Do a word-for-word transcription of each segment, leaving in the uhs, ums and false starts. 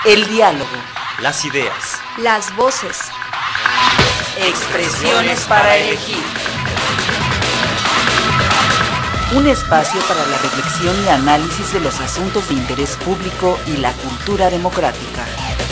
El diálogo. Las ideas. Las voces. Expresiones para elegir. Un espacio para la reflexión y análisis de los asuntos de interés público y la cultura democrática.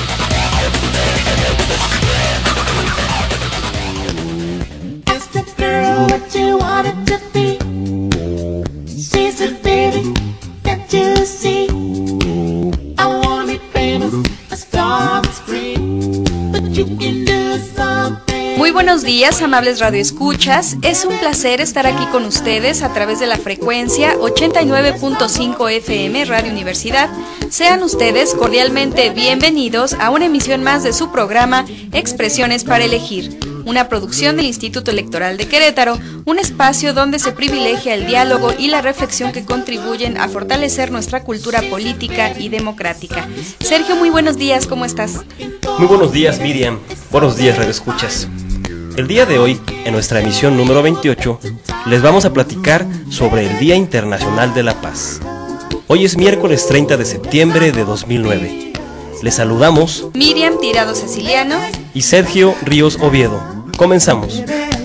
Muy buenos días, amables radioescuchas. Es un placer estar aquí con ustedes a través de la frecuencia ochenta y nueve punto cinco F M Radio Universidad. Sean ustedes cordialmente bienvenidos a una emisión más de su programa Expresiones para elegir, una producción del Instituto Electoral de Querétaro, un espacio donde se privilegia el diálogo y la reflexión que contribuyen a fortalecer nuestra cultura política y democrática. Sergio, muy buenos días, ¿cómo estás? Muy buenos días, Miriam. Buenos días, radioescuchas. El día de hoy, en nuestra emisión número veintiocho, les vamos a platicar sobre el Día Internacional de la Paz. Hoy es miércoles treinta de septiembre de dos mil nueve. Les saludamos Miriam Tirado Ceciliano y Sergio Ríos Oviedo. Comenzamos.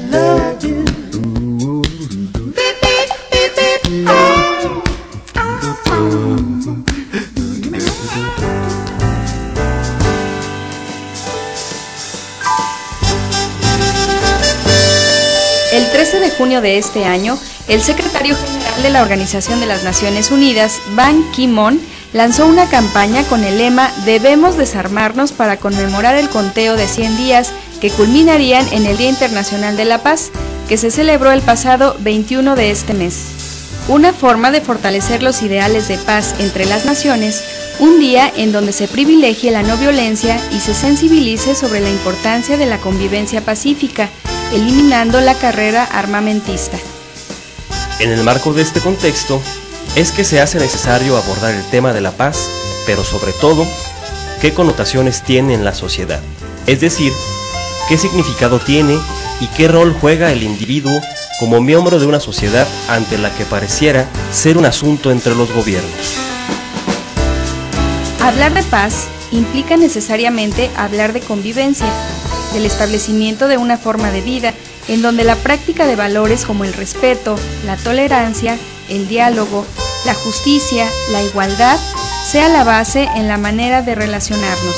El trece de junio de este año, el secretario general de la Organización de las Naciones Unidas, Ban Ki-moon, lanzó una campaña con el lema "Debemos desarmarnos" para conmemorar el conteo de cien días que culminarían en el Día Internacional de la Paz, que se celebró el pasado veintiuno de este mes. Una forma de fortalecer los ideales de paz entre las naciones, un día en donde se privilegie la no violencia y se sensibilice sobre la importancia de la convivencia pacífica, eliminando la carrera armamentista. En el marco de este contexto, es que se hace necesario abordar el tema de la paz, pero sobre todo, qué connotaciones tiene en la sociedad, es decir, qué significado tiene y qué rol juega el individuo como miembro de una sociedad ante la que pareciera ser un asunto entre los gobiernos. Hablar de paz implica necesariamente hablar de convivencia, del establecimiento de una forma de vida en donde la práctica de valores como el respeto, la tolerancia, el diálogo, la justicia, la igualdad, sea la base en la manera de relacionarnos.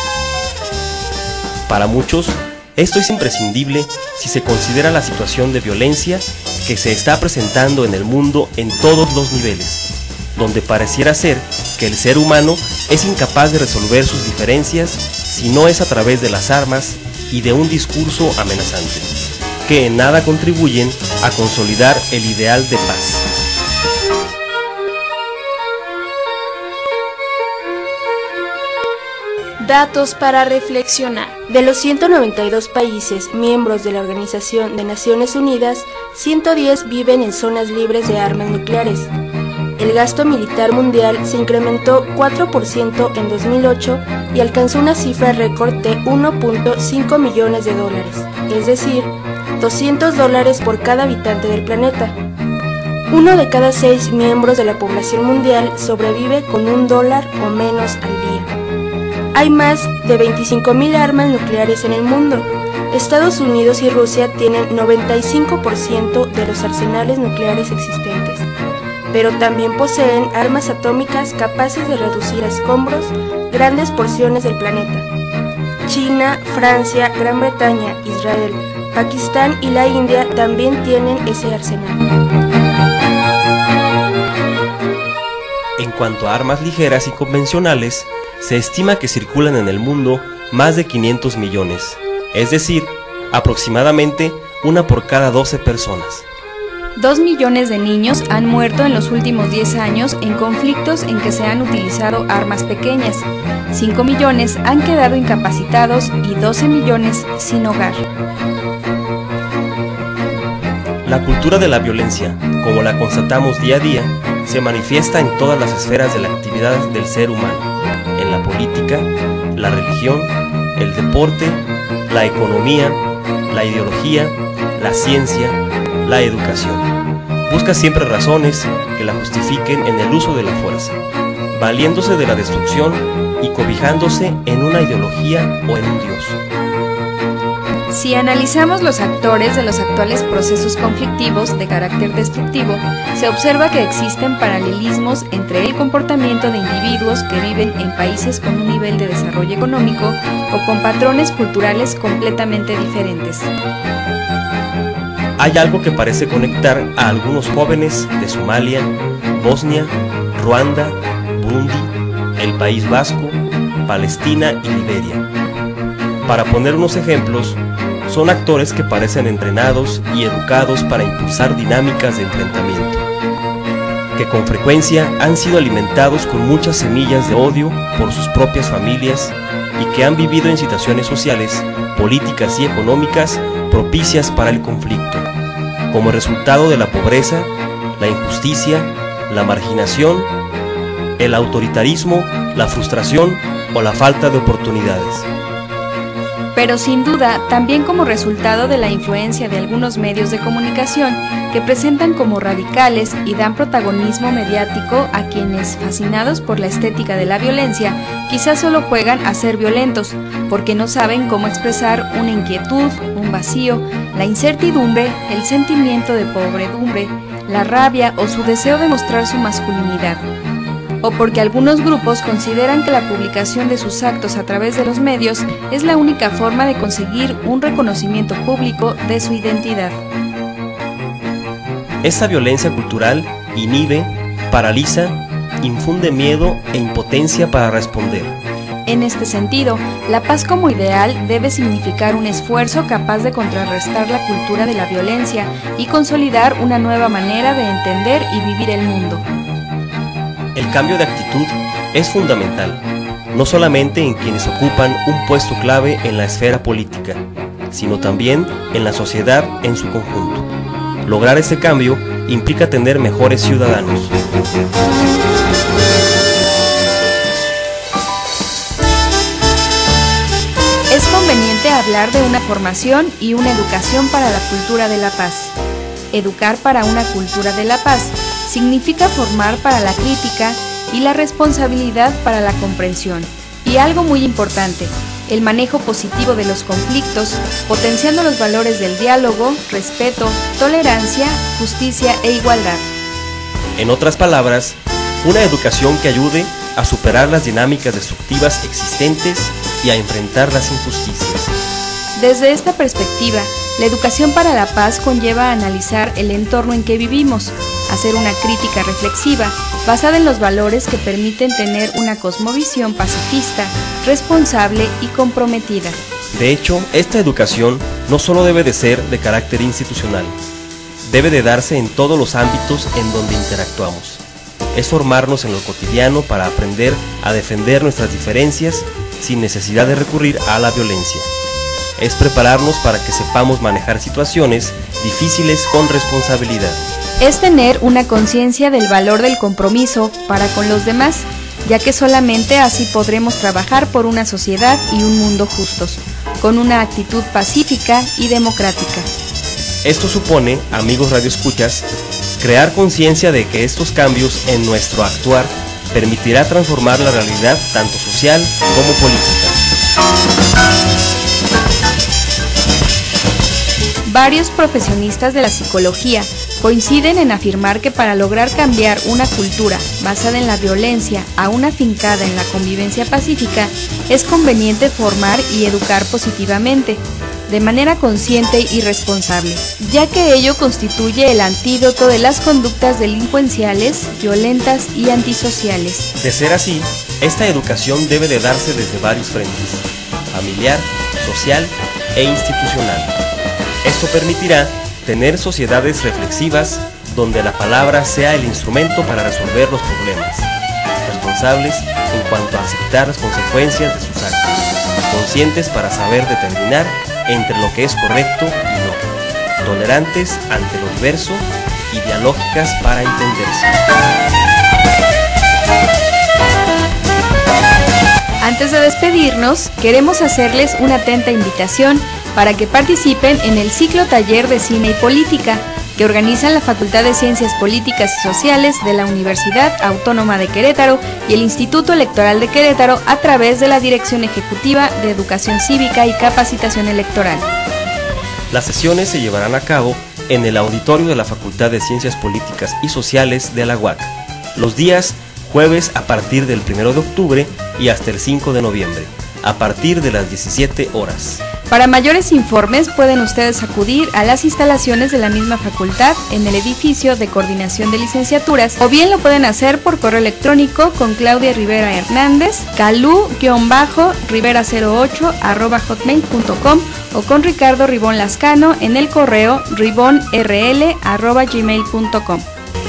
Para muchos, esto es imprescindible si se considera la situación de violencia que se está presentando en el mundo en todos los niveles, donde pareciera ser que el ser humano es incapaz de resolver sus diferencias si no es a través de las armas y de un discurso amenazante, que en nada contribuyen a consolidar el ideal de paz. Datos para reflexionar. De los ciento noventa y dos países miembros de la Organización de Naciones Unidas, ciento diez viven en zonas libres de armas nucleares. El gasto militar mundial se incrementó cuatro por ciento en dos mil ocho y alcanzó una cifra récord de uno punto cinco millones de dólares, es decir, doscientos dólares por cada habitante del planeta. Uno de cada seis miembros de la población mundial sobrevive con un dólar o menos al día. Hay más de veinticinco mil armas nucleares en el mundo. Estados Unidos y Rusia tienen noventa y cinco por ciento de los arsenales nucleares existentes, pero también poseen armas atómicas capaces de reducir a escombros grandes porciones del planeta. China, Francia, Gran Bretaña, Israel, Pakistán y la India también tienen ese arsenal. En cuanto a armas ligeras y convencionales, se estima que circulan en el mundo más de quinientos millones, es decir, aproximadamente una por cada doce personas. Dos millones de niños han muerto en los últimos diez años en conflictos en que se han utilizado armas pequeñas. Cinco millones han quedado incapacitados y doce millones sin hogar. La cultura de la violencia, como la constatamos día a día, se manifiesta en todas las esferas de la actividad del ser humano, en la política, la religión, el deporte, la economía, la ideología, la ciencia, la educación. Busca siempre razones que la justifiquen en el uso de la fuerza. valiéndose de la destrucción y cobijándose en una ideología o en un dios. Si analizamos los actores de los actuales procesos conflictivos de carácter destructivo, se observa que existen paralelismos entre el comportamiento de individuos que viven en países con un nivel de desarrollo económico o con patrones culturales completamente diferentes. Hay algo que parece conectar a algunos jóvenes de Somalia, Bosnia, Ruanda, Burundi, el País Vasco, Palestina y Liberia. Para poner unos ejemplos, son actores que parecen entrenados y educados para impulsar dinámicas de enfrentamiento, que con frecuencia han sido alimentados con muchas semillas de odio por sus propias familias y que han vivido en situaciones sociales, políticas y económicas propicias para el conflicto, como resultado de la pobreza, la injusticia, la marginación, el autoritarismo, la frustración o la falta de oportunidades. Pero sin duda, también como resultado de la influencia de algunos medios de comunicación que presentan como radicales y dan protagonismo mediático a quienes, fascinados por la estética de la violencia, quizás solo juegan a ser violentos, porque no saben cómo expresar una inquietud, un vacío, la incertidumbre, el sentimiento de pobredumbre, la rabia o su deseo de mostrar su masculinidad. O porque algunos grupos consideran que la publicación de sus actos a través de los medios es la única forma de conseguir un reconocimiento público de su identidad. Esta violencia cultural inhibe, paraliza, infunde miedo e impotencia para responder. En este sentido, la paz como ideal debe significar un esfuerzo capaz de contrarrestar la cultura de la violencia y consolidar una nueva manera de entender y vivir el mundo. El cambio de actitud es fundamental, no solamente en quienes ocupan un puesto clave en la esfera política, sino también en la sociedad en su conjunto. Lograr ese cambio implica tener mejores ciudadanos. Es conveniente hablar de una formación y una educación para la cultura de la paz. Educar para una cultura de la paz significa formar para la crítica y la responsabilidad para la comprensión. Y algo muy importante, el manejo positivo de los conflictos, potenciando los valores del diálogo, respeto, tolerancia, justicia e igualdad. En otras palabras, una educación que ayude a superar las dinámicas destructivas existentes y a enfrentar las injusticias. Desde esta perspectiva, la educación para la paz conlleva analizar el entorno en que vivimos, hacer una crítica reflexiva basada en los valores que permiten tener una cosmovisión pacifista, responsable y comprometida. De hecho, esta educación no solo debe de ser de carácter institucional, debe de darse en todos los ámbitos en donde interactuamos. Es formarnos en lo cotidiano para aprender a defender nuestras diferencias sin necesidad de recurrir a la violencia. Es prepararnos para que sepamos manejar situaciones difíciles con responsabilidad. Es tener una conciencia del valor del compromiso para con los demás, ya que solamente así podremos trabajar por una sociedad y un mundo justos, con una actitud pacífica y democrática. Esto supone, amigos radioescuchas, crear conciencia de que estos cambios en nuestro actuar permitirá transformar la realidad tanto social como política. Varios profesionistas de la psicología coinciden en afirmar que para lograr cambiar una cultura basada en la violencia a una fincada en la convivencia pacífica, es conveniente formar y educar positivamente, de manera consciente y responsable, ya que ello constituye el antídoto de las conductas delincuenciales, violentas y antisociales. De ser así, esta educación debe de darse desde varios frentes: familiar, social e institucional. Esto permitirá tener sociedades reflexivas donde la palabra sea el instrumento para resolver los problemas, responsables en cuanto a aceptar las consecuencias de sus actos, conscientes para saber determinar entre lo que es correcto y no, tolerantes ante lo diverso y dialógicas para entenderse. Antes de despedirnos, queremos hacerles una atenta invitación para que participen en el ciclo taller de cine y política, que organizan la Facultad de Ciencias Políticas y Sociales de la Universidad Autónoma de Querétaro y el Instituto Electoral de Querétaro a través de la Dirección Ejecutiva de Educación Cívica y Capacitación Electoral. Las sesiones se llevarán a cabo en el auditorio de la Facultad de Ciencias Políticas y Sociales de la U A C, los días jueves a partir del primero de octubre y hasta el cinco de noviembre, a partir de las diecisiete horas. Para mayores informes pueden ustedes acudir a las instalaciones de la misma facultad en el edificio de Coordinación de Licenciaturas, o bien lo pueden hacer por correo electrónico con Claudia Rivera Hernández, calu-rivera cero ocho arroba hotmail punto com, o con Ricardo Ribón Lascano en el correo ribonrl arroba gmail punto com.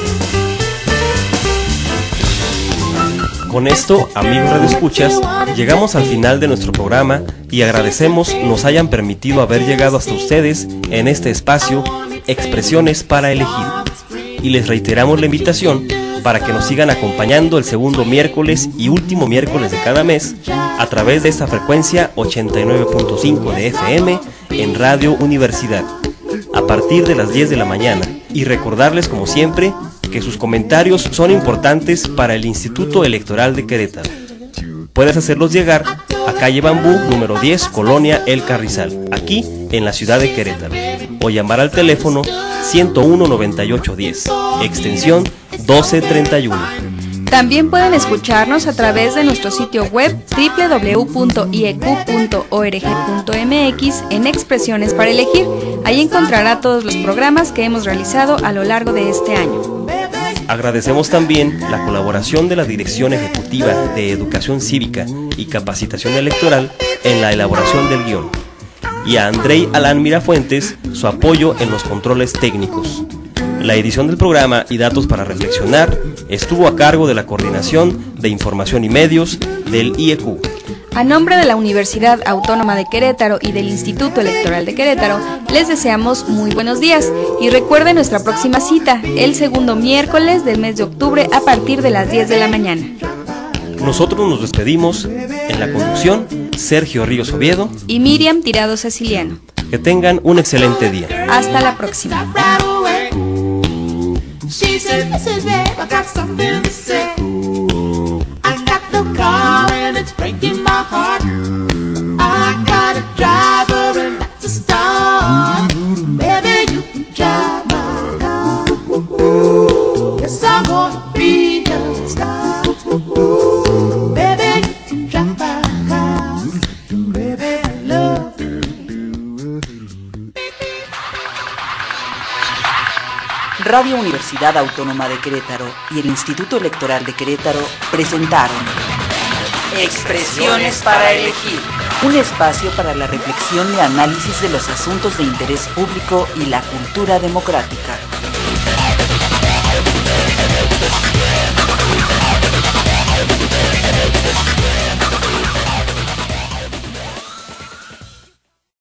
Con esto, amigos radioescuchas, llegamos al final de nuestro programa y agradecemos nos hayan permitido haber llegado hasta ustedes en este espacio Expresiones para Elegir. Y les reiteramos la invitación para que nos sigan acompañando el segundo miércoles y último miércoles de cada mes a través de esta frecuencia ochenta y nueve punto cinco de F M en Radio Universidad, a partir de las diez de la mañana. Y recordarles, como siempre, que sus comentarios son importantes para el Instituto Electoral de Querétaro. Puedes hacerlos llegar a calle Bambú, número diez, Colonia El Carrizal, aquí en la ciudad de Querétaro, o llamar al teléfono ciento uno noventa y ocho diez, extensión doce treinta y uno. También pueden escucharnos a través de nuestro sitio web doble u doble u doble u punto i e cu punto org punto m x en Expresiones para Elegir. Ahí encontrará todos los programas que hemos realizado a lo largo de este año. Agradecemos también la colaboración de la Dirección Ejecutiva de Educación Cívica y Capacitación Electoral en la elaboración del guión, y a Andrei Alán Mirafuentes su apoyo en los controles técnicos. La edición del programa y datos para reflexionar estuvo a cargo de la Coordinación de Información y Medios del I E Q. A nombre de la Universidad Autónoma de Querétaro y del Instituto Electoral de Querétaro, les deseamos muy buenos días y recuerden nuestra próxima cita, el segundo miércoles del mes de octubre a partir de las diez de la mañana. Nosotros nos despedimos en la conducción, Sergio Ríos Oviedo y Miriam Tirado Ceciliano. Que tengan un excelente día. Hasta la próxima. She said, listen, babe, I got something to say. I got the car and it's breaking my heart. I got a driver and that's a start. Baby, you can drive my car. Yes, I wanna be a star. Baby, you can drive my car. Baby, I love you. Radio Universidad Autónoma de Querétaro y el Instituto Electoral de Querétaro presentaron Expresiones para Elegir, un espacio para la reflexión y análisis de los asuntos de interés público y la cultura democrática.